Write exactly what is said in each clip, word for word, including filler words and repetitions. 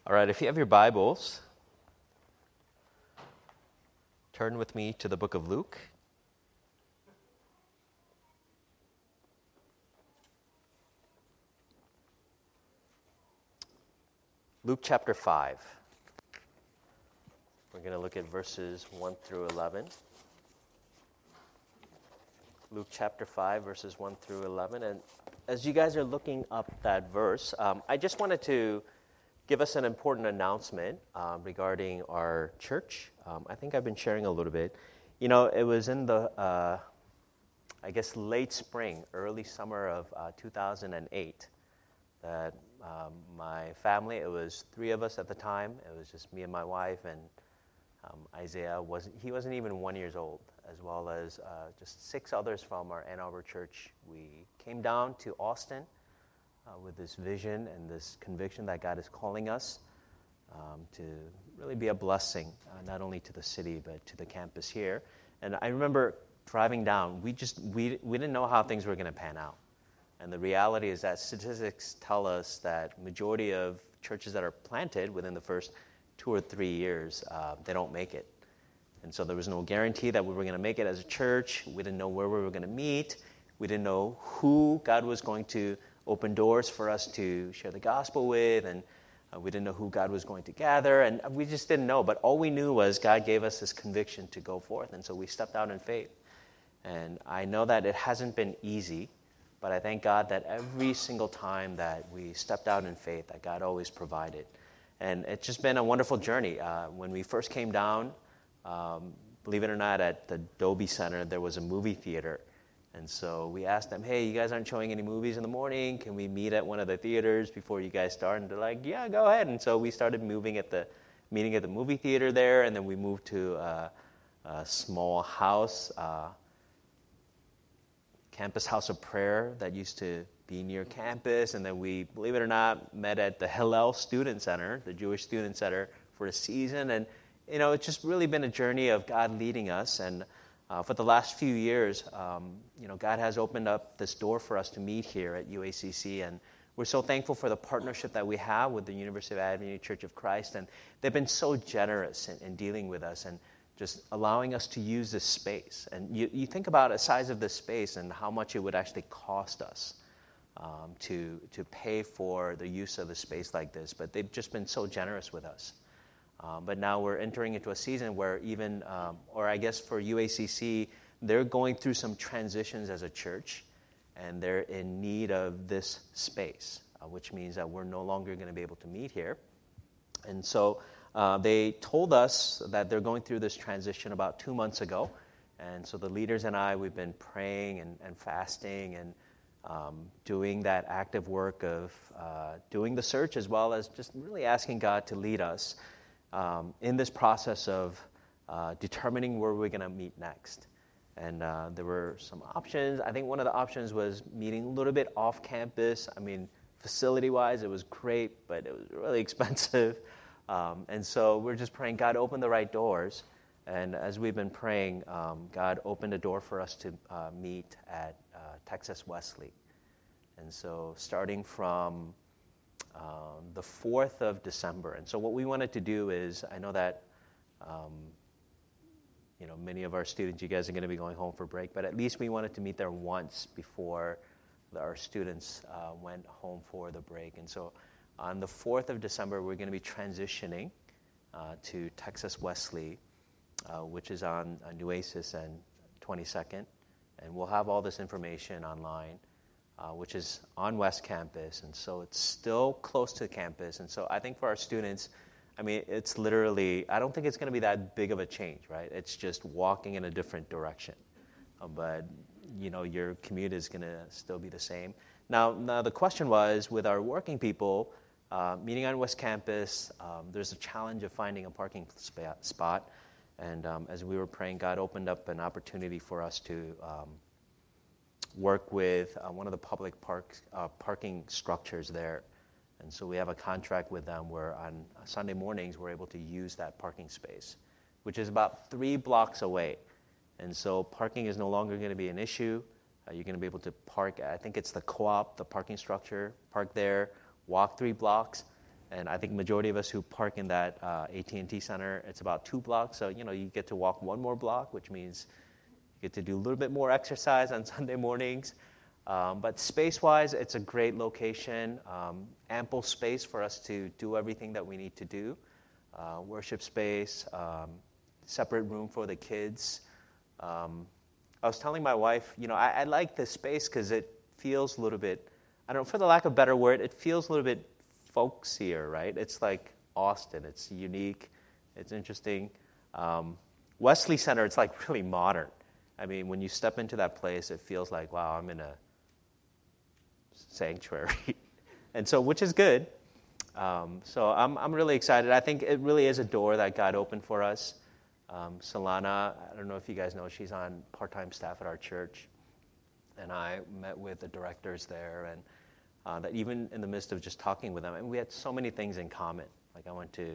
All right, if you have your Bibles, turn with me to the book of Luke. Luke chapter five. We're going to look at verses one through eleven. Luke chapter five, verses one through eleven. And as you guys are looking up that verse, um, I just wanted to give us an important announcement um, regarding our church. Um, I think I've been sharing a little bit. You know, it was in the, uh, I guess, late spring, early summer of uh, two thousand eight that um, my family, it was three of us at the time. It was just me and my wife, and um, Isaiah, wasn't he wasn't even one years old, as well as uh, just six others from our Ann Arbor church. We came down to Austin Uh, with this vision and this conviction that God is calling us um, to really be a blessing, uh, not only to the city, but to the campus here. And I remember driving down, we just, we, we didn't know how things were going to pan out. And the reality is that statistics tell us that majority of churches that are planted within the first two or three years, uh, they don't make it. And so there was no guarantee that we were going to make it as a church. We didn't know where we were going to meet. We didn't know who God was going to open doors for us to share the gospel with, and uh, we didn't know who God was going to gather, and we just didn't know. But all we knew was God gave us this conviction to go forth, and so we stepped out in faith. And I know that it hasn't been easy, but I thank God that every single time that we stepped out in faith, that God always provided. And it's just been a wonderful journey. Uh, when we first came down, um, believe it or not, at the Dobie Center, there was a movie theater. And so we asked them, hey, you guys aren't showing any movies in the morning. Can we meet at one of the theaters before you guys start? And they're like, yeah, go ahead. And so we started moving at the meeting at the movie theater there, and then we moved to uh, a small house, uh, campus house of prayer that used to be near campus. And then we, believe it or not, met at the Hillel Student Center, the Jewish Student Center, for a season. And, you know, it's just really been a journey of God leading us. And Uh, for the last few years, um, you know, God has opened up this door for us to meet here at U A C C, and we're so thankful for the partnership that we have with the University of Avenue Church of Christ, and they've been so generous in, in dealing with us and just allowing us to use this space. And you, you think about the size of this space and how much it would actually cost us um, to to pay for the use of a space like this, but they've just been so generous with us. Um, but now we're entering into a season where even, um, or I guess for U A C C, they're going through some transitions as a church, and they're in need of this space, uh, which means that we're no longer going to be able to meet here. And so uh, they told us that they're going through this transition about two months ago. And so the leaders and I, we've been praying and, and fasting and um, doing that active work of uh, doing the search, as well as just really asking God to lead us Um, in this process of uh, determining where we're going to meet next. And uh, there were some options. I think one of the options was meeting a little bit off campus. I mean, facility-wise, it was great, but it was really expensive. Um, and so we're just praying, God, open the right doors. And as we've been praying, um, God opened a door for us to uh, meet at uh, Texas Wesley. And so starting from Um, the fourth of December. And so what we wanted to do is, I know that, um, you know, many of our students, you guys are going to be going home for break, but at least we wanted to meet there once before the, our students uh, went home for the break. And so on the fourth of December, we're going to be transitioning uh, to Texas Wesley, uh, which is on uh, Nueces and twenty-second. And we'll have all this information online. Uh, which is on West Campus, and so it's still close to the campus. And so I think for our students, I mean, it's literally, I don't think it's going to be that big of a change, right? It's just walking in a different direction. Uh, but, you know, your commute is going to still be the same. Now, now the question was, with our working people, uh, meeting on West Campus, um, there's a challenge of finding a parking sp- spot. And um, as we were praying, God opened up an opportunity for us to um, work with uh, one of the public parks, uh, parking structures there. And so we have a contract with them where on Sunday mornings we're able to use that parking space, which is about three blocks away. And so parking is no longer going to be an issue. Uh, you're going to be able to park, I think it's the co-op, the parking structure, park there, walk three blocks, And I think majority of us who park in that uh, A T and T Center, it's about two blocks. So, you know, you get to walk one more block, which means you get to do a little bit more exercise on Sunday mornings. Um, but space-wise, it's a great location, um, ample space for us to do everything that we need to do. Uh, worship space, um, separate room for the kids. Um, I was telling my wife, you know, I, I like this space because it feels a little bit, I don't know, for the lack of a better word, it feels a little bit folksier, right? It's like Austin. It's unique. It's interesting. Um, Wesley Center, it's like really modern. I mean, when you step into that place, it feels like, wow, I'm in a sanctuary. And so, which is good. Um, so I'm I'm really excited. I think it really is a door that God opened for us. Um, Solana, I don't know if you guys know, she's on part-time staff at our church. And I met with the directors there, and Uh, that even in the midst of just talking with them, and we had so many things in common. Like I went to,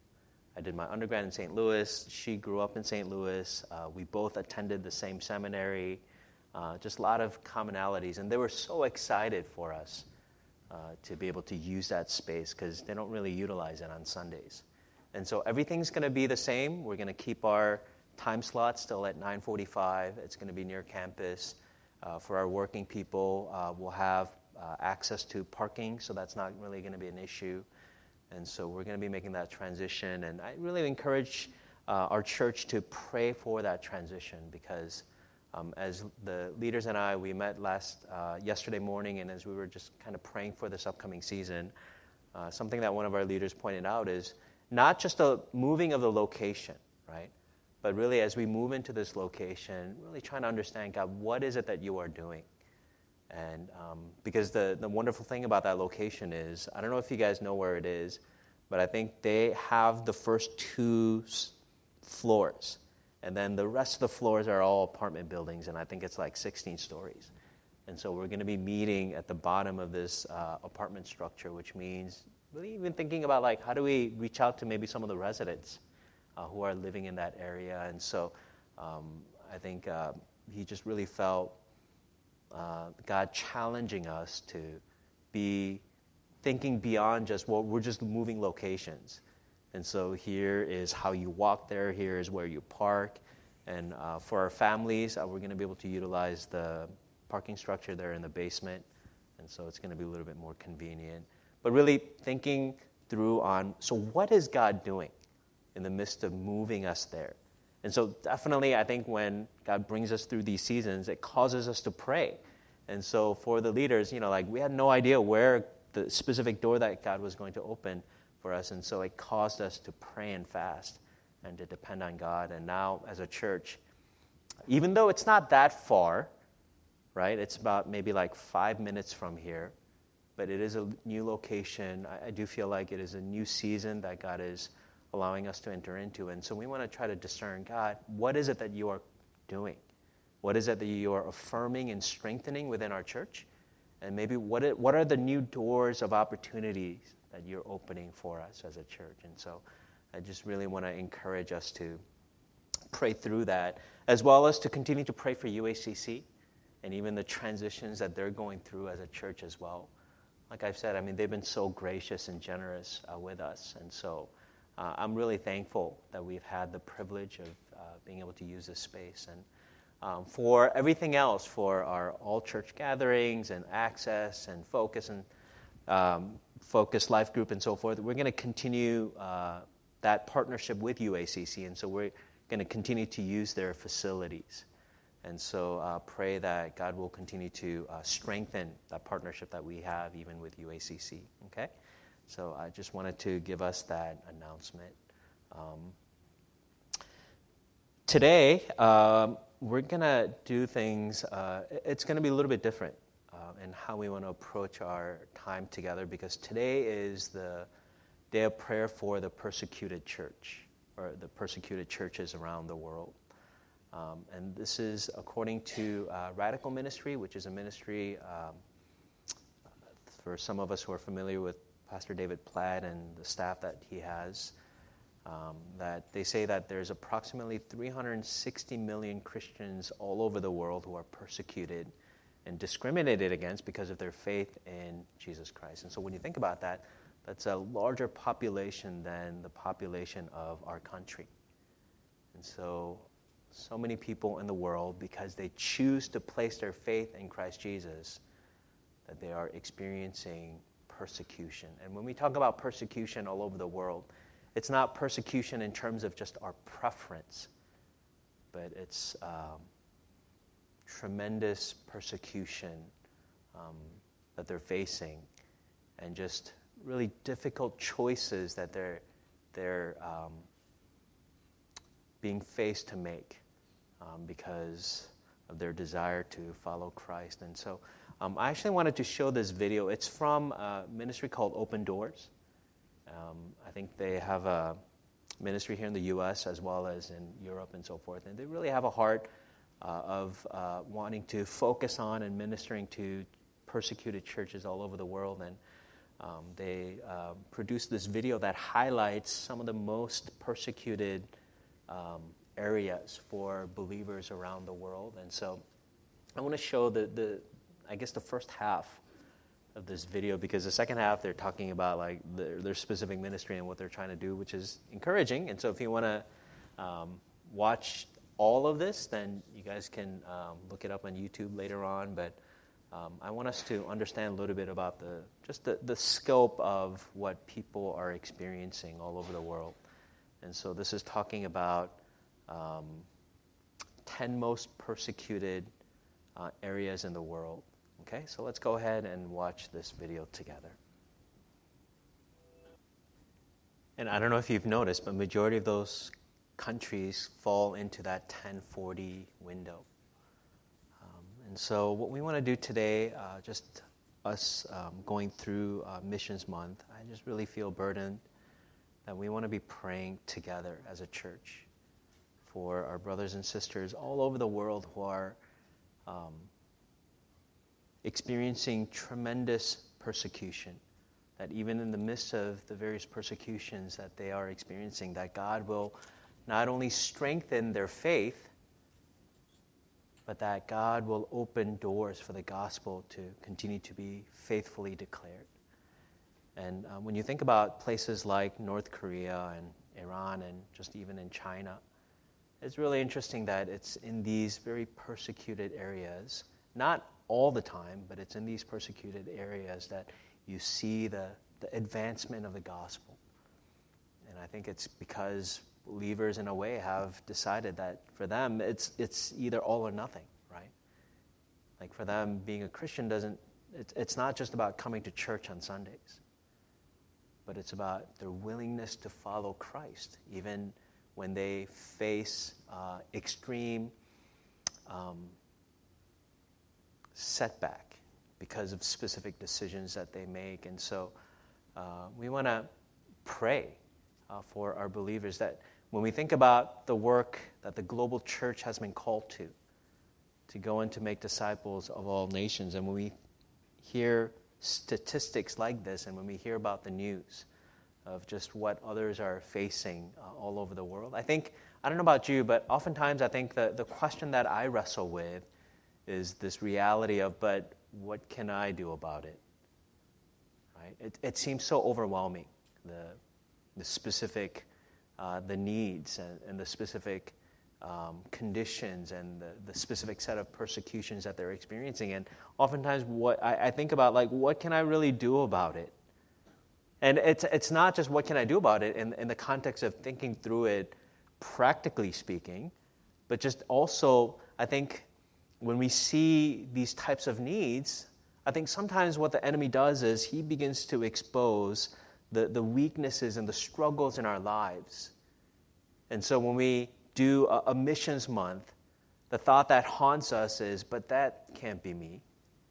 I did my undergrad in Saint Louis. She grew up in Saint Louis. Uh, we both attended the same seminary. Uh, just a lot of commonalities, and they were so excited for us uh, to be able to use that space because they don't really utilize it on Sundays. And so everything's going to be the same. We're going to keep our time slots still at nine forty-five. It's going to be near campus. Uh, for our working people, uh, we'll have Uh, access to parking, so that's not really going to be an issue. And so we're going to be making that transition. And I really encourage uh, our church to pray for that transition because um, as the leaders and I, we met last uh, yesterday morning, and as we were just kind of praying for this upcoming season, uh, something that one of our leaders pointed out is not just the moving of the location, right? But really as we move into this location, really trying to understand, God, what is it that you are doing? And um, because the, the wonderful thing about that location is, I don't know if you guys know where it is, but I think they have the first two s- floors. And then the rest of the floors are all apartment buildings, and I think it's like sixteen stories. And so we're going to be meeting at the bottom of this uh, apartment structure, which means really even thinking about like how do we reach out to maybe some of the residents uh, who are living in that area. And so um, I think uh, he just really felt Uh, God challenging us to be thinking beyond just, well, we're just moving locations. And so here is how you walk there, here is where you park. And uh, for our families, uh, we're going to be able to utilize the parking structure there in the basement. And so it's going to be a little bit more convenient. But really thinking through on, so what is God doing in the midst of moving us there? And so definitely, I think when God brings us through these seasons, it causes us to pray. And so for the leaders, you know, like we had no idea where the specific door that God was going to open for us. And so it caused us to pray and fast and to depend on God. And now as a church, even though it's not that far, right? It's about maybe like five minutes from here, but it is a new location. I, I do feel like it is a new season that God is allowing us to enter into. And so we want to try to discern, God, what is it that you are doing? What is it that you are affirming and strengthening within our church? And maybe what it, what are the new doors of opportunities that you're opening for us as a church? And so I just really want to encourage us to pray through that, as well as to continue to pray for U A C C and even the transitions that they're going through as a church as well. Like I've said, I mean, they've been so gracious and generous uh, with us. And so uh, I'm really thankful that we've had the privilege of uh, being able to use this space. And um, for everything else, for our all-church gatherings and access and focus and um, focus life group and so forth, we're going to continue uh, that partnership with U A C C. And so we're going to continue to use their facilities. And so uh, pray that God will continue to uh, strengthen that partnership that we have even with U A C C, okay? So I just wanted to give us that announcement. Um, today, um, we're going to do things, uh, it's going to be a little bit different uh, in how we want to approach our time together, because today is the day of prayer for the persecuted church, or the persecuted churches around the world. Um, and this is according to uh, Radical Ministry, which is a ministry um, for some of us who are familiar with Pastor David Platt and the staff that he has, um, that they say that there's approximately three hundred sixty million Christians all over the world who are persecuted and discriminated against because of their faith in Jesus Christ. And so when you think about that, that's a larger population than the population of our country. And so, so many people in the world, because they choose to place their faith in Christ Jesus, that they are experiencing persecution. And when we talk about persecution all over the world, it's not persecution in terms of just our preference, but it's um, tremendous persecution um, that they're facing, and just really difficult choices that they're they're um, being faced to make um, because of their desire to follow Christ. And so um, I actually wanted to show this video. It's from a ministry called Open Doors. Um, I think they have a ministry here in the U S as well as in Europe and so forth. And they really have a heart uh, of uh, wanting to focus on and ministering to persecuted churches all over the world. And um, they uh, produced this video that highlights some of the most persecuted Um, areas for believers around the world. And so I want to show the, the, I guess the first half of this video, because the second half they're talking about like their, their specific ministry and what they're trying to do, which is encouraging. And so if you want to um, watch all of this, then you guys can um, look it up on YouTube later on. But um, I want us to understand a little bit about the just the, the scope of what people are experiencing all over the world. And so this is talking about um, ten most persecuted uh, areas in the world. Okay, so let's go ahead and watch this video together. And I don't know if you've noticed, but majority of those countries fall into that ten forty window. Um, and so what we want to do today, uh, just us um, going through uh, Missions Month, I just really feel burdened that we want to be praying together as a church for our brothers and sisters all over the world who are um, experiencing tremendous persecution, that even in the midst of the various persecutions that they are experiencing, that God will not only strengthen their faith, but that God will open doors for the gospel to continue to be faithfully declared. And um, when you think about places like North Korea and Iran and just even in China, it's really interesting that it's in these very persecuted areas, not all the time, but it's in these persecuted areas that you see the, the advancement of the gospel. And I think it's because believers, in a way, have decided that for them, it's it's either all or nothing, right? Like for them, being a Christian doesn't, it's, it's not just about coming to church on Sundays, but it's about their willingness to follow Christ, even when they face uh, extreme um, setback because of specific decisions that they make. And so uh, we want to pray uh, for our believers that when we think about the work that the global church has been called to, to go and to make disciples of all nations, and when we hear statistics like this, and when we hear about the news of just what others are facing uh, all over the world, I think, I don't know about you, but oftentimes I think the, the question that I wrestle with is this reality of, but what can I do about it? Right? It, it seems so overwhelming, the, the specific, uh, the needs and, and the specific um, conditions and the, the specific set of persecutions that they're experiencing. And oftentimes what I, I think about, like, what can I really do about it? And it's it's not just what can I do about it in, in the context of thinking through it practically speaking, but just also, I think, when we see these types of needs, I think sometimes what the enemy does is he begins to expose the, the weaknesses and the struggles in our lives. And so when we do a, a missions month, the thought that haunts us is, but that can't be me,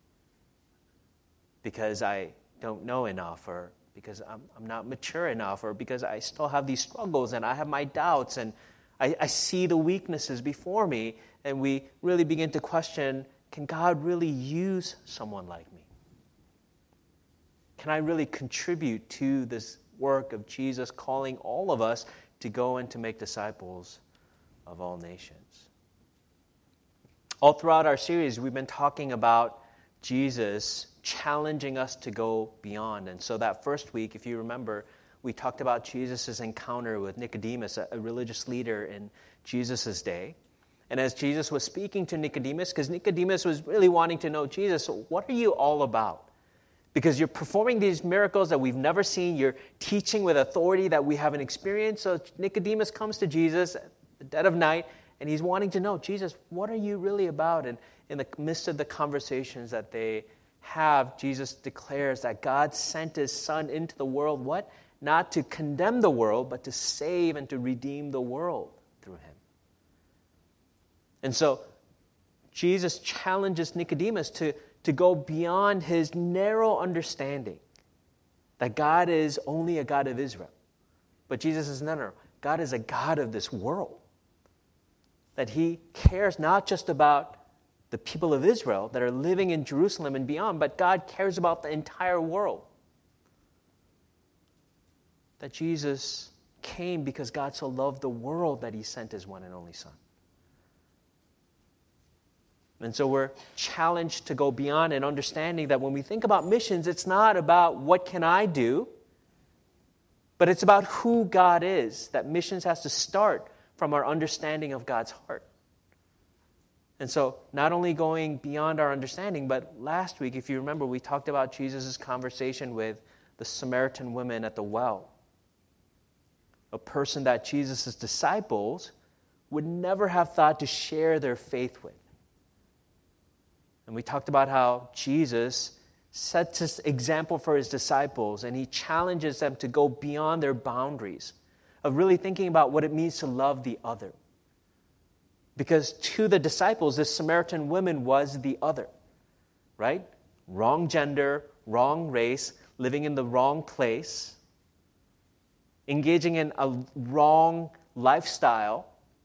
because I don't know enough, or because I'm, I'm not mature enough, or because I still have these struggles and I have my doubts and I, I see the weaknesses before me, and we really begin to question, can God really use someone like me? Can I really contribute to this work of Jesus calling all of us to go and to make disciples of all nations? All throughout our series, we've been talking about Jesus challenging us to go beyond. And so that first week, if you remember, we talked about Jesus' encounter with Nicodemus, a, a religious leader in Jesus' day. And as Jesus was speaking to Nicodemus, because Nicodemus was really wanting to know, Jesus, what are you all about? Because you're performing these miracles that we've never seen. You're teaching with authority that we haven't experienced. So Nicodemus comes to Jesus at the dead of night, and he's wanting to know, Jesus, what are you really about? And in the midst of the conversations that they have, Jesus declares that God sent his Son into the world, what? Not to condemn the world, but to save and to redeem the world through him. And so Jesus challenges Nicodemus to, to go beyond his narrow understanding that God is only a God of Israel. But Jesus says, no, no, God is a God of this world. That he cares not just about the people of Israel that are living in Jerusalem and beyond, but God cares about the entire world. That Jesus came because God so loved the world that he sent his one and only Son. And so we're challenged to go beyond and understanding that when we think about missions, it's not about what can I do, but it's about who God is. That missions has to start from our understanding of God's heart. And so not only going beyond our understanding, but last week, if you remember, we talked about Jesus' conversation with the Samaritan woman at the well. A person that Jesus' disciples would never have thought to share their faith with. And we talked about how Jesus sets this example for his disciples, and he challenges them to go beyond their boundaries of really thinking about what it means to love the other. Because to the disciples, this Samaritan woman was the other, right? Wrong gender, wrong race, living in the wrong place, engaging in a wrong lifestyle.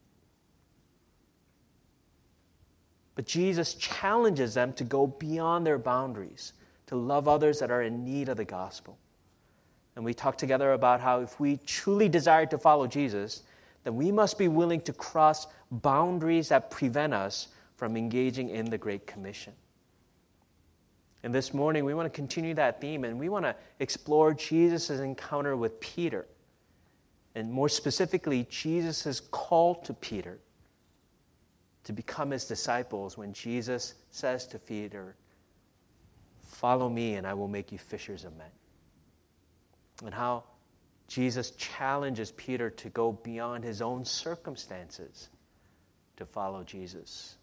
But Jesus challenges them to go beyond their boundaries, to love others that are in need of the gospel. And we talked together about how if we truly desire to follow Jesus, then we must be willing to cross boundaries that prevent us from engaging in the Great Commission. And this morning, we want to continue that theme, and we want to explore Jesus' encounter with Peter. And more specifically, Jesus' call to Peter to become his disciples when Jesus says to Peter, "Follow me and I will make you fishers of men." And how Jesus challenges Peter to go beyond his own circumstances to follow Jesus.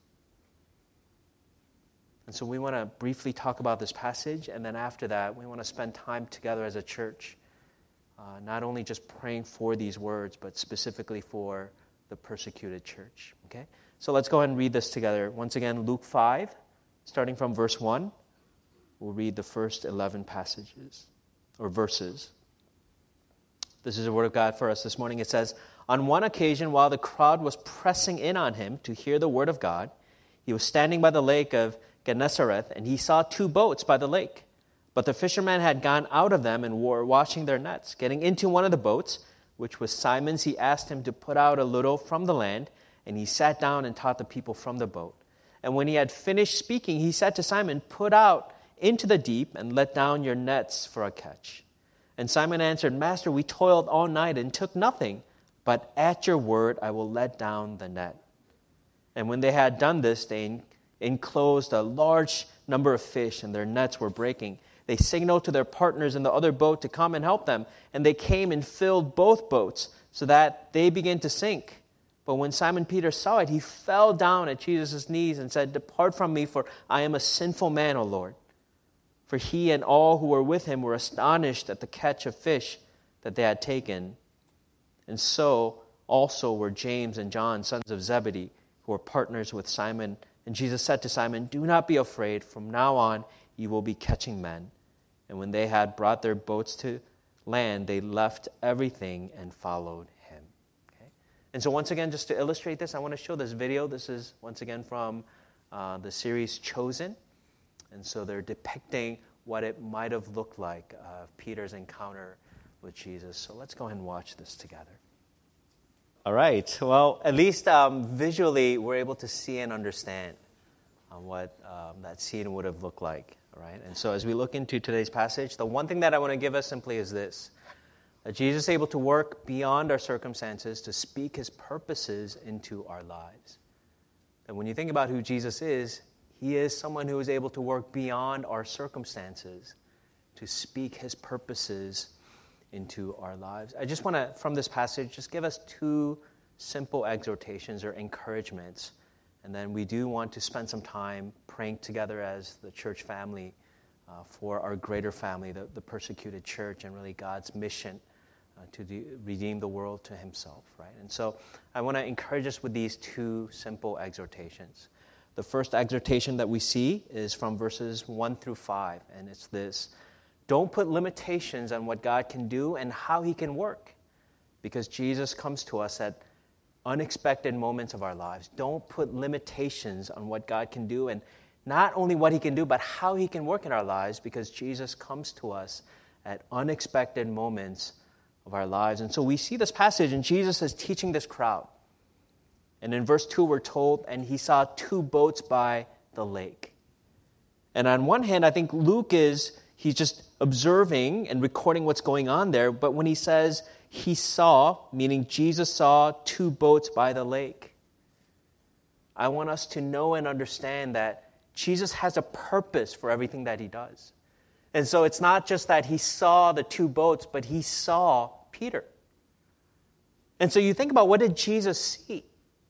And so we want to briefly talk about this passage, and then after that, we want to spend time together as a church, uh, not only just praying for these words, but specifically for the persecuted church. Okay? So let's go ahead and read this together. Once again, Luke five, starting from verse one. We'll read the first eleven passages, or verses. This is the word of God for us this morning. It says, "On one occasion, while the crowd was pressing in on him to hear the word of God, he was standing by the lake of Gennesareth, and he saw two boats by the lake. But the fishermen had gone out of them and were washing their nets. Getting into one of the boats, which was Simon's, he asked him to put out a little from the land, and he sat down and taught the people from the boat. And when he had finished speaking, he said to Simon, 'Put out into the deep and let down your nets for a catch.' And Simon answered, 'Master, we toiled all night and took nothing, but at your word I will let down the net.' And when they had done this, they enclosed a large number of fish, and their nets were breaking. They signaled to their partners in the other boat to come and help them, and they came and filled both boats, so that they began to sink. But when Simon Peter saw it, he fell down at Jesus' knees and said, 'Depart from me, for I am a sinful man, O Lord.' For he and all who were with him were astonished at the catch of fish that they had taken. And so also were James and John, sons of Zebedee, who were partners with Simon. And Jesus said to Simon, 'Do not be afraid. From now on you will be catching men.' And when they had brought their boats to land, they left everything and followed him." Okay? And so once again, just to illustrate this, I want to show this video. This is once again from uh, the series Chosen. And so they're depicting what it might have looked like of uh, Peter's encounter with Jesus. So let's go ahead and watch this together. All right. Well, at least um, visually, we're able to see and understand on what um, that scene would have looked like, right? And so as we look into today's passage, the one thing that I want to give us simply is this, that Jesus is able to work beyond our circumstances to speak his purposes into our lives. And when you think about who Jesus is, he is someone who is able to work beyond our circumstances to speak his purposes into our lives. I just want to, from this passage, just give us two simple exhortations or encouragements. And then we do want to spend some time praying together as the church family uh, for our greater family, the, the persecuted church, and really God's mission uh, to de- redeem the world to himself, right? And so I want to encourage us with these two simple exhortations. The first exhortation that we see is from verses one through five, and it's this: don't put limitations on what God can do and how he can work, because Jesus comes to us at unexpected moments of our lives. Don't put limitations on what God can do, and not only what he can do, but how he can work in our lives, because Jesus comes to us at unexpected moments of our lives. And so we see this passage, and Jesus is teaching this crowd. And in verse two, we're told, and he saw two boats by the lake. And on one hand, I think Luke is, he's just observing and recording what's going on there. But when he says he saw, meaning Jesus saw two boats by the lake, I want us to know and understand that Jesus has a purpose for everything that he does. And so it's not just that he saw the two boats, but he saw Peter. And so you think about, what did Jesus see?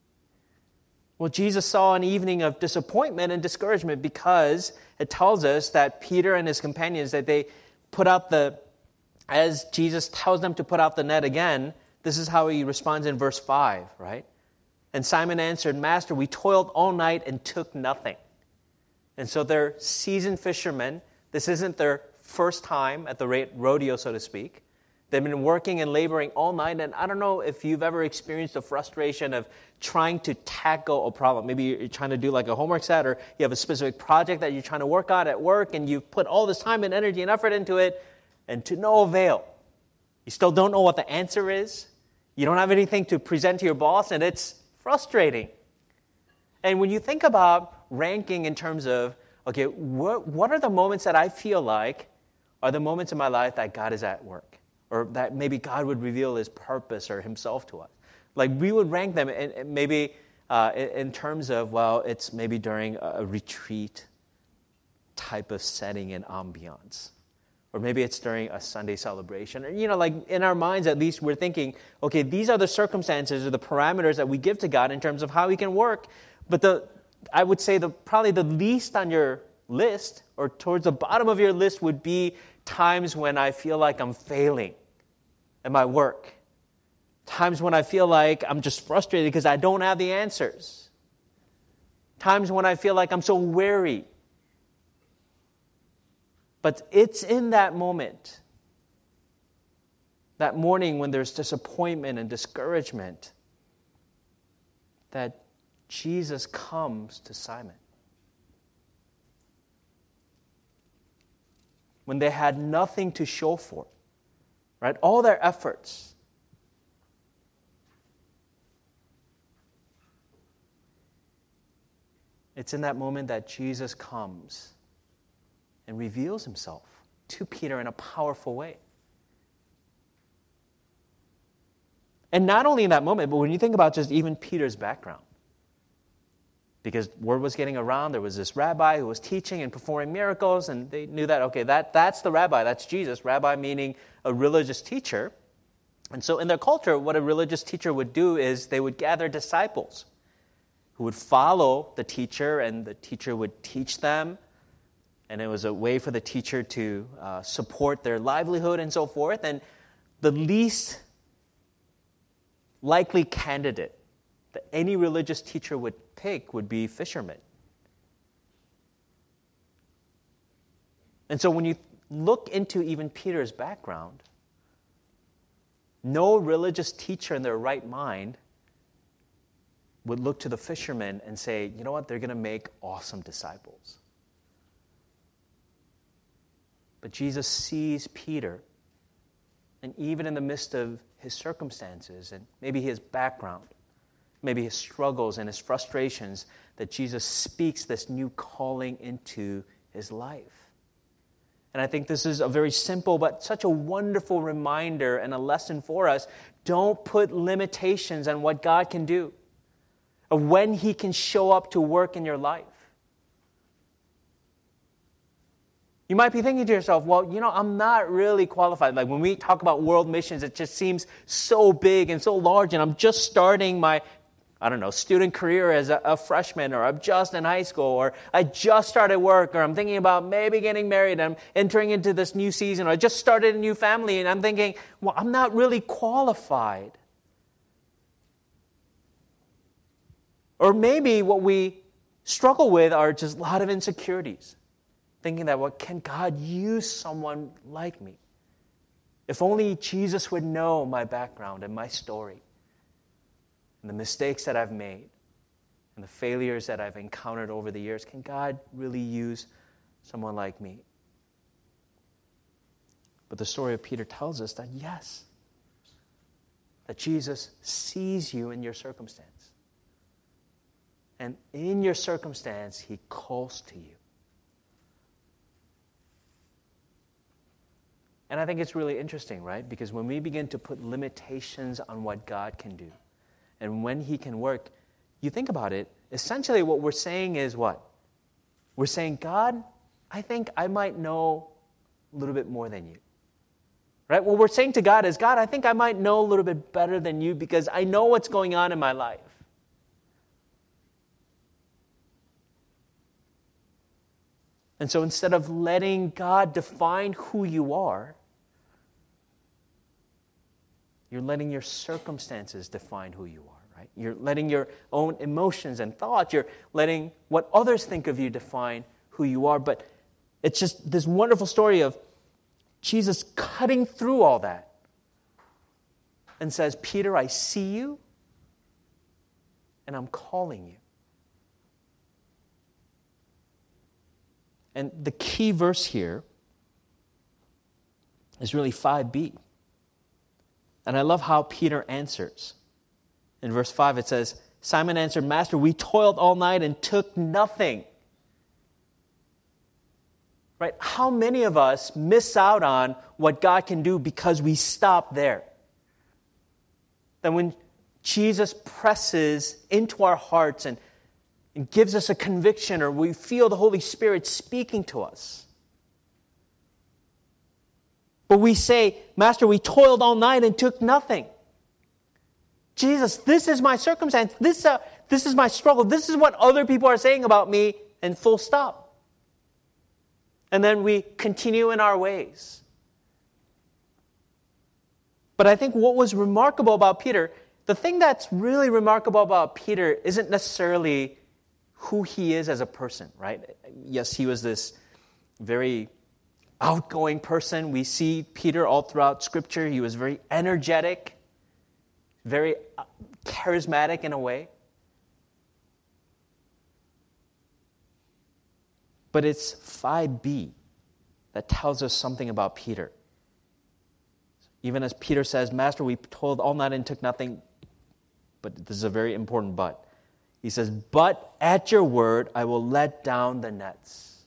Well, Jesus saw an evening of disappointment and discouragement, because it tells us that Peter and his companions, that they put out the, as Jesus tells them to put out the net again, this is how he responds in verse five, right? And Simon answered, "Master, we toiled all night and took nothing." And so they're seasoned fishermen. This isn't their first time at the rodeo, so to speak. They've been working and laboring all night, and I don't know if you've ever experienced the frustration of trying to tackle a problem. Maybe you're trying to do like a homework set, or you have a specific project that you're trying to work on at work, and you've put all this time and energy and effort into it, and to no avail. You still don't know what the answer is. You don't have anything to present to your boss, and it's frustrating. And when you think about ranking in terms of, okay, what, what are the moments that I feel like are the moments in my life that God is at work, or that maybe God would reveal his purpose or himself to us? Like, we would rank them in, maybe uh, in terms of, well, it's maybe during a retreat type of setting and ambiance. Or maybe it's during a Sunday celebration. Or, you know, like in our minds at least, we're thinking, okay, these are the circumstances or the parameters that we give to God in terms of how he can work. But the I would say the probably the least on your list, or towards the bottom of your list, would be times when I feel like I'm failing at my work. Times when I feel like I'm just frustrated because I don't have the answers. Times when I feel like I'm so weary. But it's in that moment, that morning when there's disappointment and discouragement, that Jesus comes to Simon. When they had nothing to show for, right? All their efforts. It's in that moment that Jesus comes and reveals himself to Peter in a powerful way. And not only in that moment, but when you think about just even Peter's background. Because word was getting around, there was this rabbi who was teaching and performing miracles, and they knew that, okay, that, that's the rabbi, that's Jesus. Rabbi meaning a religious teacher. And so in their culture, what a religious teacher would do is they would gather disciples who would follow the teacher, and the teacher would teach them. And it was a way for the teacher to uh, support their livelihood and so forth. And the least likely candidate that any religious teacher would pick would be fishermen. And so when you look into even Peter's background, no religious teacher in their right mind would look to the fishermen and say, you know what, they're going to make awesome disciples. But Jesus sees Peter, and even in the midst of his circumstances and maybe his background, maybe his struggles and his frustrations, that Jesus speaks this new calling into his life. And I think this is a very simple but such a wonderful reminder and a lesson for us. Don't put limitations on what God can do, or when he can show up to work in your life. You might be thinking to yourself, well, you know, I'm not really qualified. Like when we talk about world missions, it just seems so big and so large, and I'm just starting my, I don't know, student career as a, a freshman, or I'm just in high school, or I just started work, or I'm thinking about maybe getting married, and I'm entering into this new season, or I just started a new family, and I'm thinking, well, I'm not really qualified. Or maybe what we struggle with are just a lot of insecurities. Thinking that, well, can God use someone like me? If only Jesus would know my background and my story, and the mistakes that I've made, and the failures that I've encountered over the years, can God really use someone like me? But the story of Peter tells us that yes, that Jesus sees you in your circumstance. And in your circumstance, he calls to you. And I think it's really interesting, right? Because when we begin to put limitations on what God can do and when he can work, you think about it, essentially what we're saying is what? We're saying, God, I think I might know a little bit more than you. Right? What we're saying to God is, God, I think I might know a little bit better than you because I know what's going on in my life. And so instead of letting God define who you are, you're letting your circumstances define who you are, right? You're letting your own emotions and thoughts, you're letting what others think of you define who you are. But it's just this wonderful story of Jesus cutting through all that and says, Peter, I see you and I'm calling you. And the key verse here is really five b. And I love how Peter answers. In verse five it says, Simon answered, Master, we toiled all night and took nothing. Right? How many of us miss out on what God can do because we stop there? That when Jesus presses into our hearts and and gives us a conviction, or we feel the Holy Spirit speaking to us, but we say, Master, we toiled all night and took nothing. Jesus, this is my circumstance. This, uh, this is my struggle. This is what other people are saying about me, and full stop. And then we continue in our ways. But I think what was remarkable about Peter, the thing that's really remarkable about Peter isn't necessarily who he is as a person, right? Yes, he was this very outgoing person. We see Peter all throughout Scripture. He was very energetic, very charismatic in a way. But it's five b that tells us something about Peter. Even as Peter says, Master, we toiled all night and took nothing. But this is a very important but. He says, but at your word, I will let down the nets.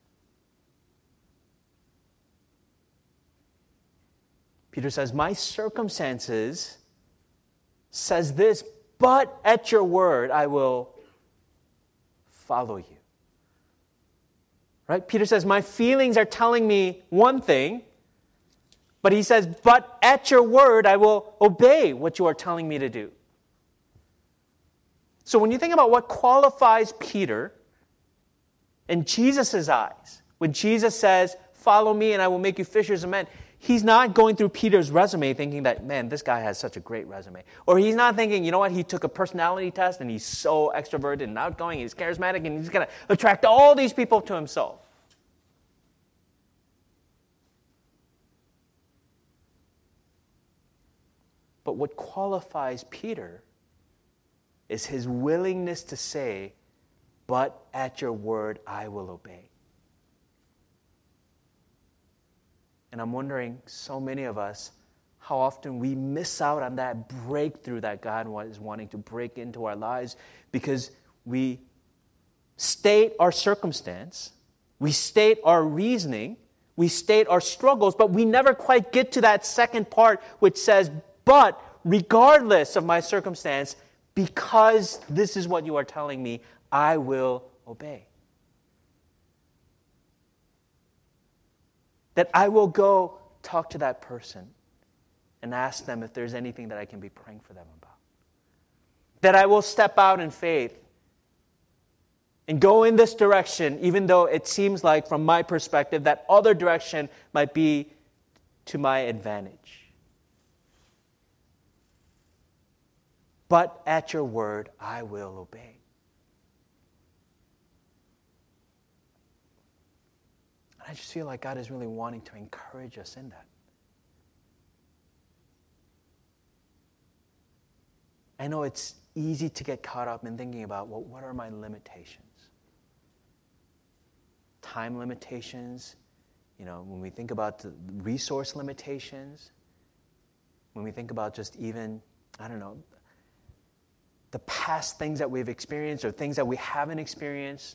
Peter says, my circumstances says this, but at your word, I will follow you. Right? Peter says, my feelings are telling me one thing, but he says, but at your word, I will obey what you are telling me to do. So when you think about what qualifies Peter in Jesus' eyes, when Jesus says, follow me and I will make you fishers of men, he's not going through Peter's resume thinking that, man, this guy has such a great resume. Or he's not thinking, you know what, he took a personality test and he's so extroverted and outgoing, he's charismatic, and he's going to attract all these people to himself. But what qualifies Peter is his willingness to say, but at your word I will obey. And I'm wondering, so many of us, how often we miss out on that breakthrough that God is wanting to break into our lives because we state our circumstance, we state our reasoning, we state our struggles, but we never quite get to that second part which says, but regardless of my circumstance, because this is what you are telling me, I will obey. That I will go talk to that person and ask them if there's anything that I can be praying for them about. That I will step out in faith and go in this direction, even though it seems like, from my perspective, that other direction might be to my advantage. But at your word, I will obey. And I just feel like God is really wanting to encourage us in that. I know it's easy to get caught up in thinking about, well, what are my limitations? Time limitations, you know, when we think about the resource limitations, when we think about just even, I don't know, the past things that we've experienced or things that we haven't experienced.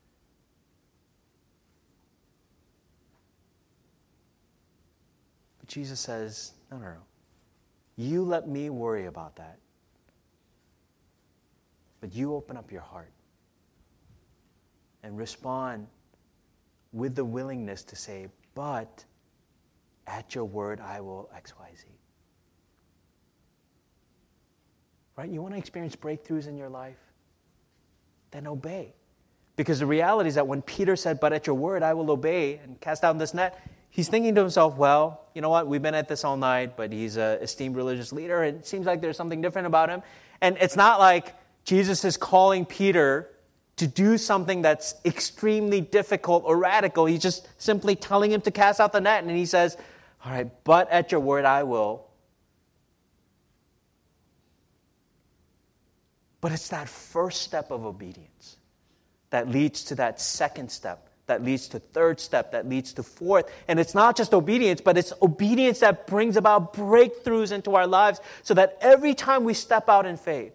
But Jesus says, no, no, no. You let me worry about that. But you open up your heart and respond with the willingness to say, but at your word I will X Y Z. Right? You want to experience breakthroughs in your life? Then obey. Because the reality is that when Peter said, but at your word I will obey and cast down this net, he's thinking to himself, well, you know what? We've been at this all night, but he's an esteemed religious leader, and it seems like there's something different about him. And it's not like Jesus is calling Peter to do something that's extremely difficult or radical. He's just simply telling him to cast out the net. And he says, all right, but at your word I will. But it's that first step of obedience that leads to that second step, that leads to third step, that leads to fourth. And it's not just obedience, but it's obedience that brings about breakthroughs into our lives so that every time we step out in faith,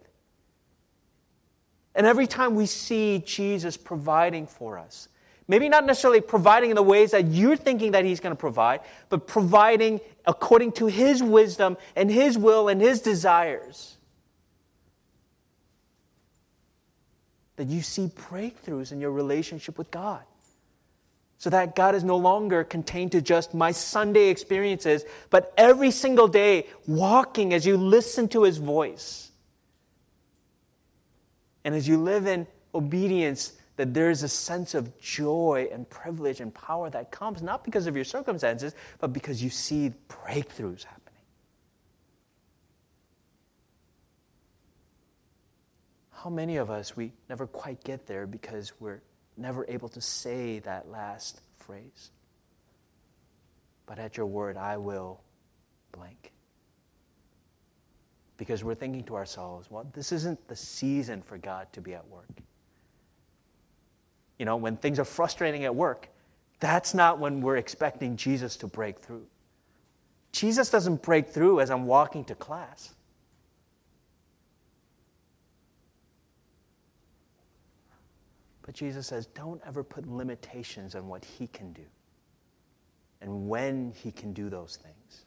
and every time we see Jesus providing for us, maybe not necessarily providing in the ways that you're thinking that He's going to provide, but providing according to His wisdom and His will and His desires, that you see breakthroughs in your relationship with God. So that God is no longer contained to just my Sunday experiences, but every single day walking as you listen to His voice. And as you live in obedience, that there is a sense of joy and privilege and power that comes not because of your circumstances, but because you see breakthroughs happening. How many of us, we never quite get there because we're never able to say that last phrase? But at your word, I will blank. Because we're thinking to ourselves, well, this isn't the season for God to be at work. You know, when things are frustrating at work, that's not when we're expecting Jesus to break through. Jesus doesn't break through as I'm walking to class. But Jesus says, don't ever put limitations on what He can do and when He can do those things.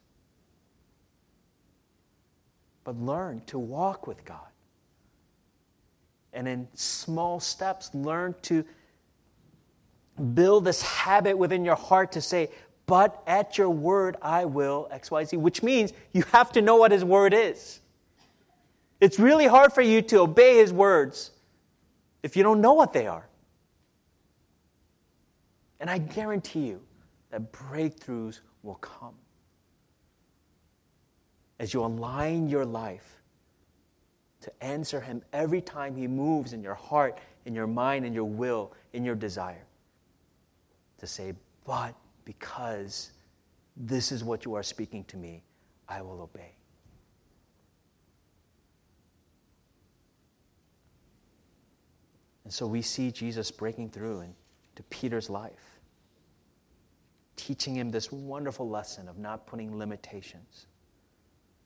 But learn to walk with God. And in small steps, learn to build this habit within your heart to say, but at your word I will X Y Z, which means you have to know what His word is. It's really hard for you to obey His words if you don't know what they are. And I guarantee you that breakthroughs will come as you align your life to answer Him every time He moves in your heart, in your mind, in your will, in your desire. To say, but because this is what you are speaking to me, I will obey. And so we see Jesus breaking through into Peter's life, teaching him this wonderful lesson of not putting limitations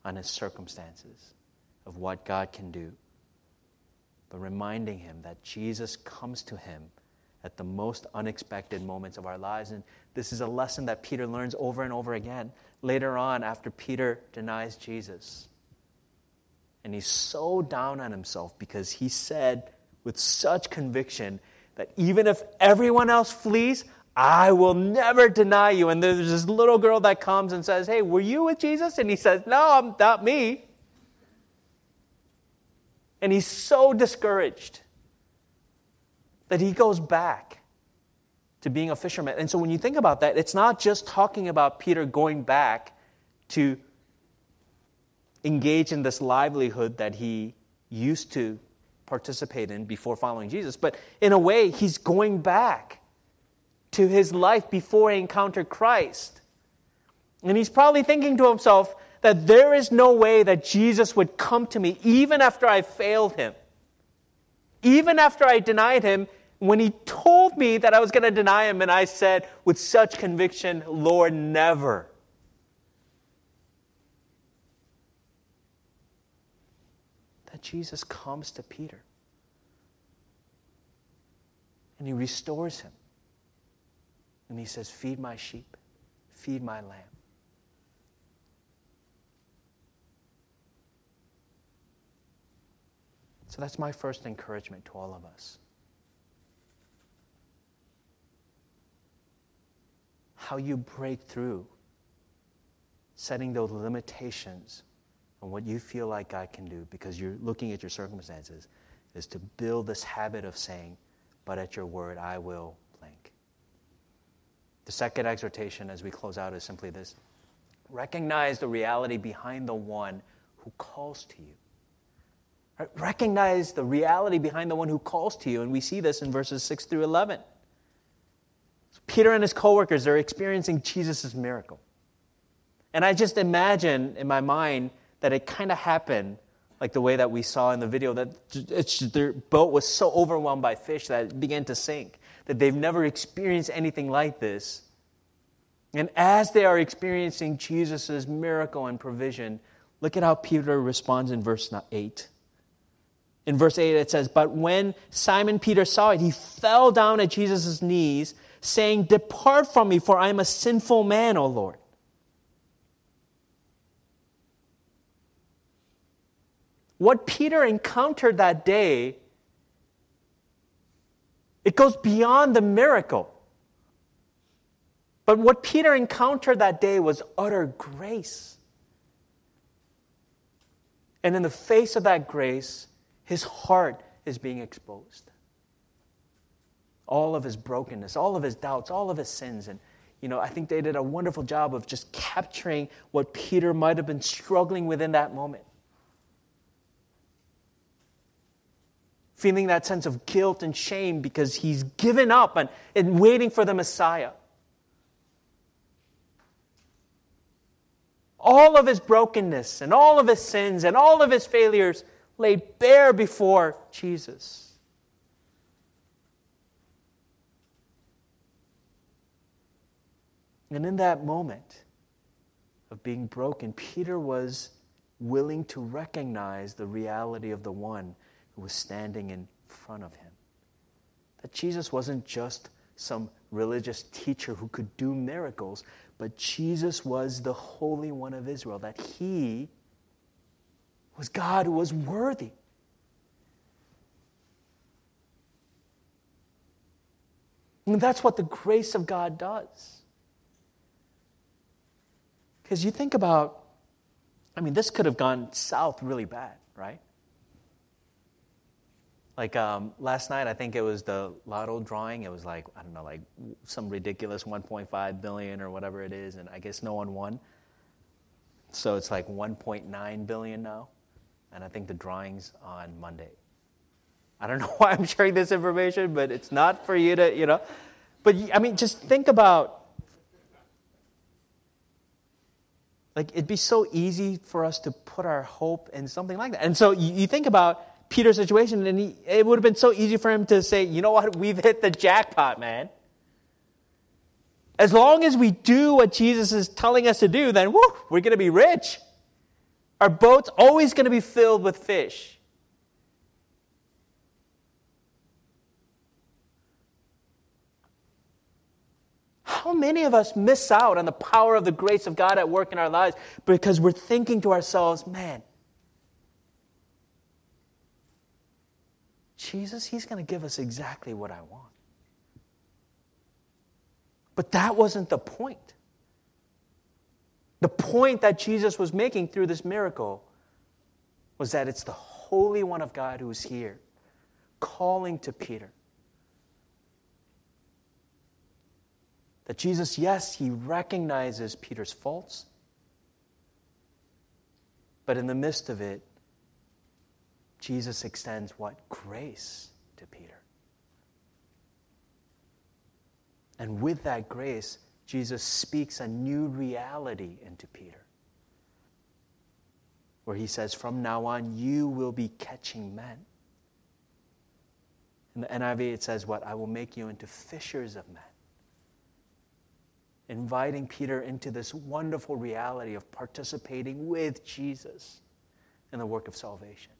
on his circumstances of what God can do, but reminding him that Jesus comes to him at the most unexpected moments of our lives. And this is a lesson that Peter learns over and over again. Later on, after Peter denies Jesus, and he's so down on himself because he said with such conviction that even if everyone else flees, I will never deny you. And there's this little girl that comes and says, hey, were you with Jesus? And he says, no, I'm not me. And he's so discouraged that he goes back to being a fisherman. And so when you think about that, it's not just talking about Peter going back to engage in this livelihood that he used to participate in before following Jesus, but in a way, he's going back to his life before he encountered Christ. And he's probably thinking to himself that there is no way that Jesus would come to me even after I failed him. Even after I denied him, when he told me that I was going to deny him, and I said with such conviction, Lord, never. That Jesus comes to Peter and he restores him. And he says, feed my sheep, feed my lamb. So that's my first encouragement to all of us. How you break through setting those limitations on what you feel like God can do because you're looking at your circumstances is to build this habit of saying, but at your word, I will blank. The second exhortation as we close out is simply this. Recognize the reality behind the one who calls to you. Right? Recognize the reality behind the one who calls to you. And we see this in verses six through eleven. So Peter and his co-workers are experiencing Jesus' miracle. And I just imagine in my mind that it kind of happened like the way that we saw in the video, that it's, their boat was so overwhelmed by fish that it began to sink, that they've never experienced anything like this. And as they are experiencing Jesus' miracle and provision, look at how Peter responds in verse eight. In verse eight it says, but when Simon Peter saw it, he fell down at Jesus' knees, saying, depart from me, for I am a sinful man, O Lord. What Peter encountered that day, it goes beyond the miracle. But what Peter encountered that day was utter grace. And in the face of that grace, his heart is being exposed. All of his brokenness, all of his doubts, all of his sins. And, you know, I think they did a wonderful job of just capturing what Peter might have been struggling with in that moment. Feeling that sense of guilt and shame because he's given up and, and waiting for the Messiah. All of his brokenness and all of his sins and all of his failures laid bare before Jesus. And in that moment of being broken, Peter was willing to recognize the reality of the one who was standing in front of him. That Jesus wasn't just some religious teacher who could do miracles, but Jesus was the Holy One of Israel, that he was God who was worthy. And that's what the grace of God does. Because you think about, I mean, this could have gone south really bad, right? Like um, last night, I think it was the lotto drawing. It was like, I don't know, like some ridiculous one point five billion or whatever it is, and I guess no one won. So it's like one point nine billion now, and I think the drawing's on Monday. I don't know why I'm sharing this information, but it's not for you to, you know. But, I mean, just think about, like, it'd be so easy for us to put our hope in something like that. And so you, you think about Peter's situation, and he, it would have been so easy for him to say, you know what, we've hit the jackpot, man. As long as we do what Jesus is telling us to do, then woo, we're going to be rich. Our boat's always going to be filled with fish. How many of us miss out on the power of the grace of God at work in our lives because we're thinking to ourselves, man, Jesus, He's going to give us exactly what I want. But that wasn't the point. The point that Jesus was making through this miracle was that it's the Holy One of God who is here, calling to Peter. That Jesus, yes, He recognizes Peter's faults, but in the midst of it, Jesus extends what? Grace to Peter. And with that grace, Jesus speaks a new reality into Peter, where He says, from now on, you will be catching men. In the N I V, it says what? I will make you into fishers of men. Inviting Peter into this wonderful reality of participating with Jesus in the work of salvation.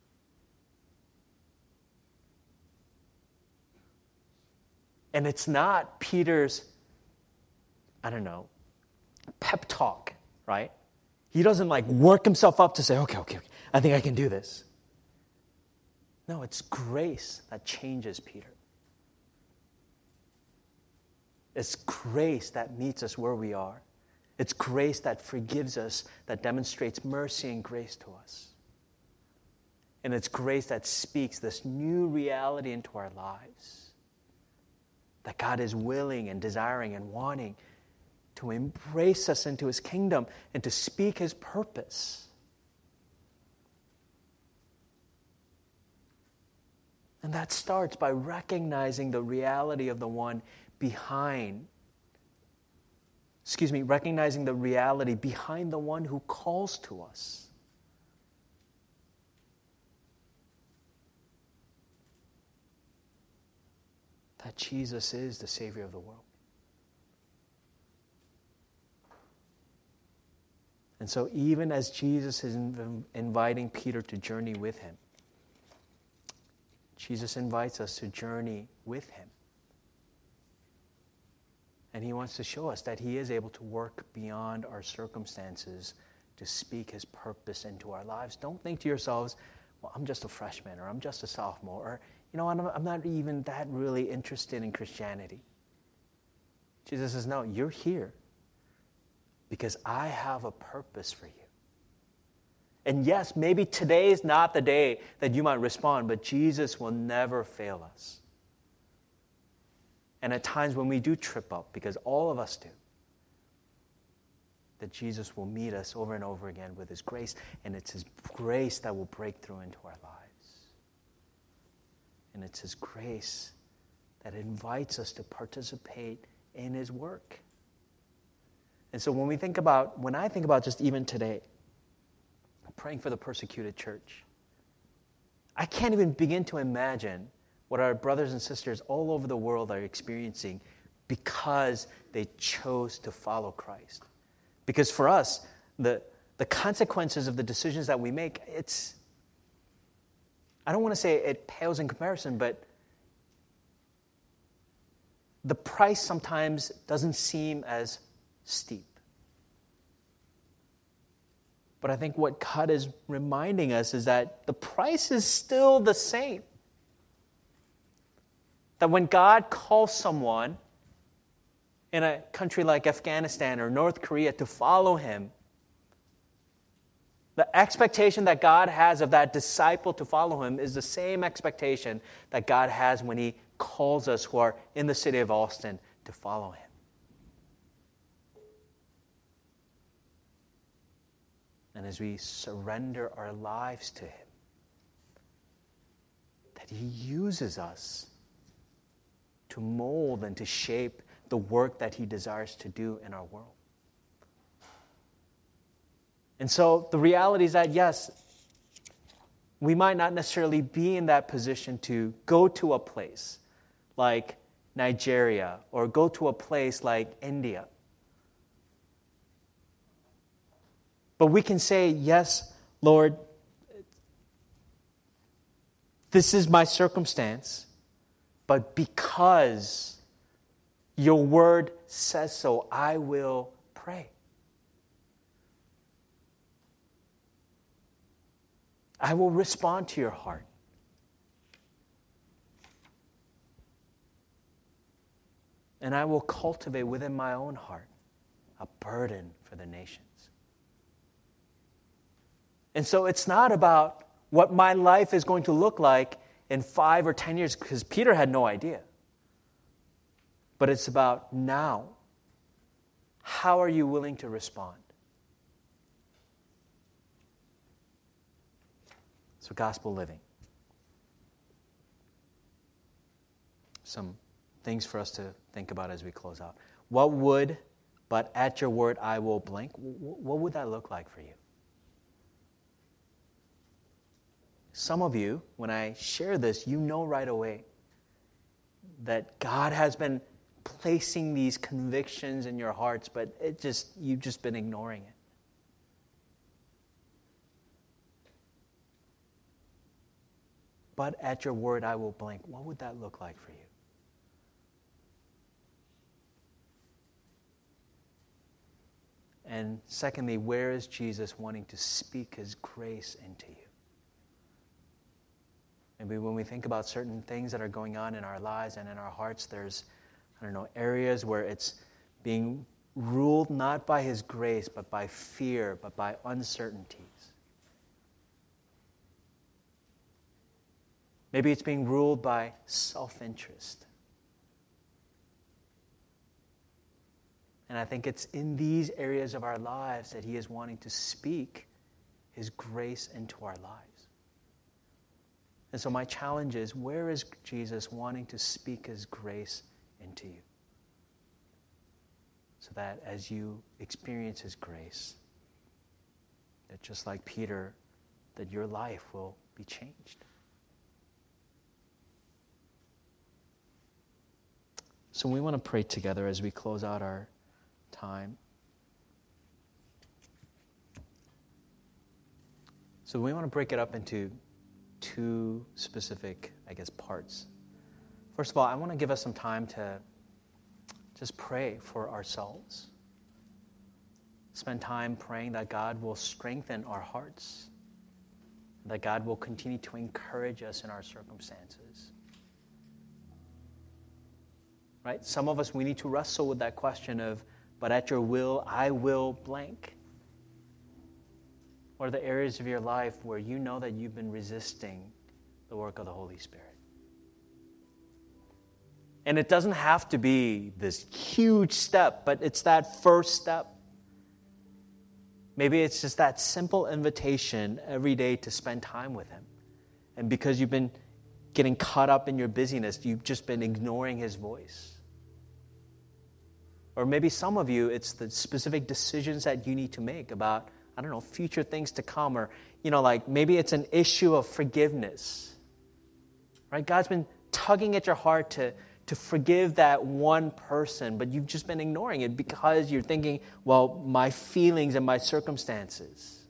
And it's not Peter's, I don't know, pep talk, right? He doesn't like work himself up to say, okay, okay, okay, I think I can do this. No, it's grace that changes Peter. It's grace that meets us where we are. It's grace that forgives us, that demonstrates mercy and grace to us. And it's grace that speaks this new reality into our lives. That God is willing and desiring and wanting to embrace us into His kingdom and to speak His purpose. And that starts by recognizing the reality of the one behind, excuse me, recognizing the reality behind the one who calls to us. That Jesus is the Savior of the world. And so even as Jesus is inv- inviting Peter to journey with Him, Jesus invites us to journey with Him. And He wants to show us that He is able to work beyond our circumstances to speak His purpose into our lives. Don't think to yourselves, well, I'm just a freshman, or I'm just a sophomore, or, you know, I'm, I'm not even that really interested in Christianity. Jesus says, no, you're here because I have a purpose for you. And yes, maybe today is not the day that you might respond, but Jesus will never fail us. And at times when we do trip up, because all of us do, that Jesus will meet us over and over again with His grace, and it's His grace that will break through into our lives. And it's His grace that invites us to participate in His work. And so when we think about, when I think about just even today, praying for the persecuted church, I can't even begin to imagine what our brothers and sisters all over the world are experiencing because they chose to follow Christ. Because for us, the, the consequences of the decisions that we make, it's, I don't want to say it pales in comparison, but the price sometimes doesn't seem as steep. But I think what God is reminding us is that the price is still the same. That when God calls someone in a country like Afghanistan or North Korea to follow Him, the expectation that God has of that disciple to follow Him is the same expectation that God has when He calls us who are in the city of Austin to follow Him. And as we surrender our lives to Him, that He uses us to mold and to shape the work that He desires to do in our world. And so the reality is that, yes, we might not necessarily be in that position to go to a place like Nigeria or go to a place like India. But we can say, yes, Lord, this is my circumstance, but because your word says so, I will pray. I will respond to your heart. And I will cultivate within my own heart a burden for the nations. And so it's not about what my life is going to look like in five or ten years, because Peter had no idea. But it's about now. How are you willing to respond? So gospel living. Some things for us to think about as we close out. What would, but at your word I will blank, what would that look like for you? Some of you, when I share this, you know right away that God has been placing these convictions in your hearts, but it just you've just been ignoring it. But at your word I will blank. What would that look like for you? And secondly, where is Jesus wanting to speak his grace into you? Maybe when we think about certain things that are going on in our lives and in our hearts, there's, I don't know, areas where it's being ruled not by his grace, but by fear, but by uncertainties. Maybe it's being ruled by self-interest. And I think it's in these areas of our lives that he is wanting to speak his grace into our lives. And so my challenge is, where is Jesus wanting to speak his grace into you? So that as you experience his grace, that just like Peter, that your life will be changed. So we want to pray together as we close out our time. So we want to break it up into two specific, I guess, parts. First of all, I want to give us some time to just pray for ourselves. Spend time praying that God will strengthen our hearts, that God will continue to encourage us in our circumstances. Right? Some of us, we need to wrestle with that question of, but at your will, I will blank. What are the areas of your life where you know that you've been resisting the work of the Holy Spirit? And it doesn't have to be this huge step, but it's that first step. Maybe it's just that simple invitation every day to spend time with him. And because you've been getting caught up in your busyness, you've just been ignoring his voice. Or maybe some of you, it's the specific decisions that you need to make about, I don't know, future things to come. Or, you know, like maybe it's an issue of forgiveness. Right? God's been tugging at your heart to, to forgive that one person, but you've just been ignoring it because you're thinking, well, my feelings and my circumstances.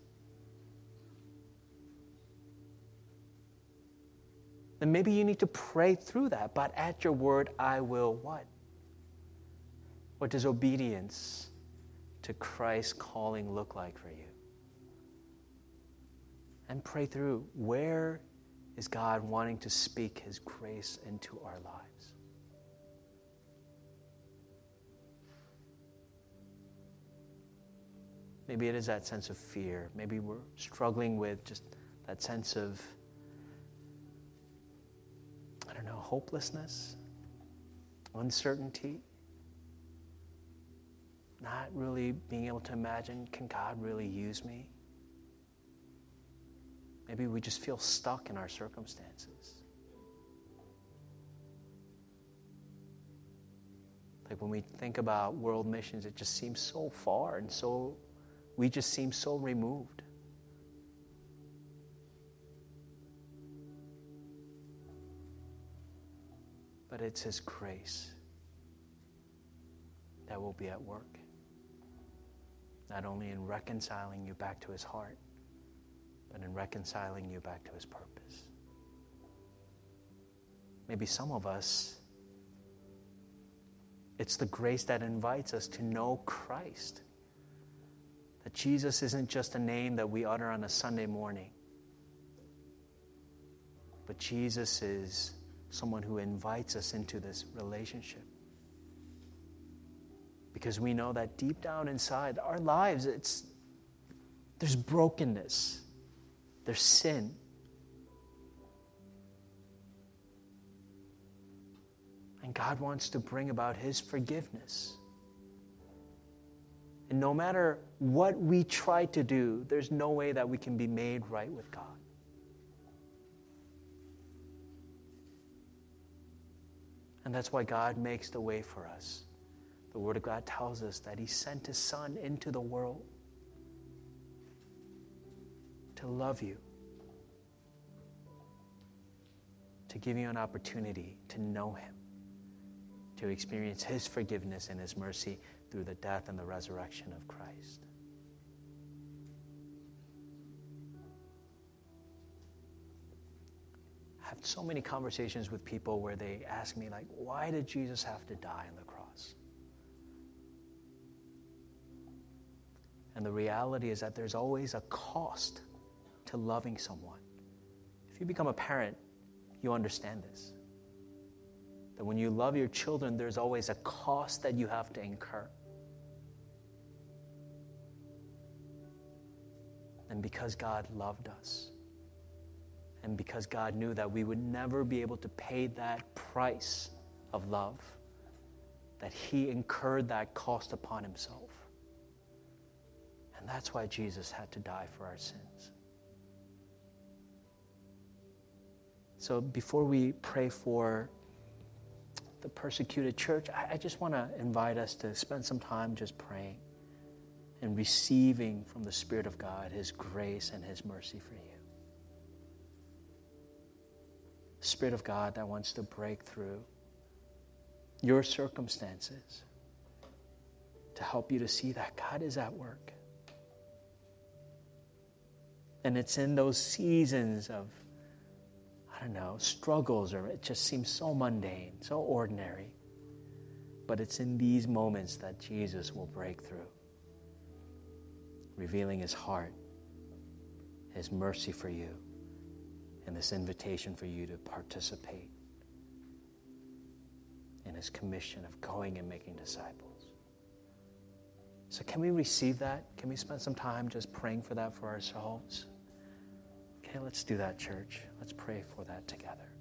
Then maybe you need to pray through that. But at your word, I will what? What does obedience to Christ's calling look like for you? And pray through, where is God wanting to speak his grace into our lives? Maybe it is that sense of fear. Maybe we're struggling with just that sense of, I don't know, hopelessness, uncertainty. Not really being able to imagine, can God really use me? Maybe we just feel stuck in our circumstances. Like when we think about world missions, it just seems so far and so, we just seem so removed. But it's his grace that will be at work. Not only in reconciling you back to his heart, but in reconciling you back to his purpose. Maybe some of us, it's the grace that invites us to know Christ. That Jesus isn't just a name that we utter on a Sunday morning, but Jesus is someone who invites us into this relationship. Because we know that deep down inside our lives, it's there's brokenness, there's sin. And God wants to bring about his forgiveness. And no matter what we try to do, there's no way that we can be made right with God. And that's why God makes the way for us. The Word of God tells us that he sent his Son into the world to love you, to give you an opportunity to know him, to experience his forgiveness and his mercy through the death and the resurrection of Christ. I have so many conversations with people where they ask me, like, why did Jesus have to die on the cross? And the reality is that there's always a cost to loving someone. If you become a parent, you understand this. That when you love your children, there's always a cost that you have to incur. And because God loved us, and because God knew that we would never be able to pay that price of love, that he incurred that cost upon himself. And that's why Jesus had to die for our sins. So before we pray for the persecuted church, I, I just want to invite us to spend some time just praying and receiving from the Spirit of God his grace and his mercy for you. The Spirit of God that wants to break through your circumstances to help you to see that God is at work. And it's in those seasons of, I don't know, struggles, or it just seems so mundane, so ordinary. But it's in these moments that Jesus will break through, revealing his heart, his mercy for you, and this invitation for you to participate in his commission of going and making disciples. So can we receive that? Can we spend some time just praying for that for ourselves? Okay, let's do that, church. Let's pray for that together.